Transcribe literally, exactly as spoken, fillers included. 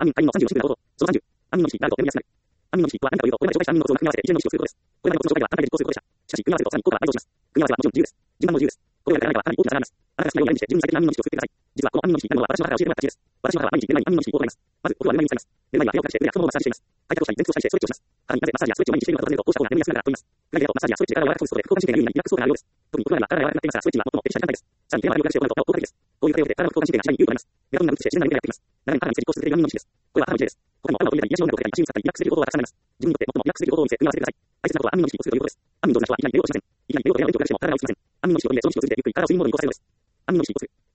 アミン、アミンのさんじゅうの種類のこと。そのさんじゅう。アミンの比なるとテレビアスナル。アミンの比は何かというと、これまで紹介したアミンの数を組み合わせて一連の式を作ることです。これまでのこの紹介では単体で実行することでした。しかし、組み合わせるとさらに効果が倍増します。組み合わせはもちろん自由です。順番も自由です。これまでから何かはかなり大きな差があります。あなたが好きなようにアレンジして順に最適なアミンの式を作ってください。実はこのアミンの式なるのは私の母が教えてもらった知恵です。私の母は毎日寝る前にアミンの式を行います。まず、お風呂は寝る前に使います。寝る前には手をかけて腕や太ももをマッサージしています。開脚をしたり前屈をしたりしてストレッチをします。さらになぜマッサージやストレッチを毎日しているのかと尋ねると、こうした方が眠りやすくなるからと言います。具体例だとマッサージやストレッチで体を柔らかくすることで副交感神経が優位になりリラックス効果があるようです。特にお風呂なら体が柔らかくなっていますが、ストレッチには最もペリシャリ反対です。さらに手の周りを動かして行うとなお効果的です。こういう過程を経て体の副交感神経が次第に優位となります。メラトニンが分泌して自然な眠りがやってきます。長年体に実行し続けているアミンの式です。これは頭の一例です。他にも頭を取り入れたり癒しをなることや一緒に使ったりリラックスできることがたくさんあります。自分にとって最もリラックスできることを見せ組み合わせてください。大切なことはアミンの式を作るということです。アミン上手な人はいきなり寝ようとしません。いきなり寝ようとやられても体が落ちません。アミンの式を見てその式を通じてゆっくり体を睡眠モードに移行させるのです。アミンの式を作る。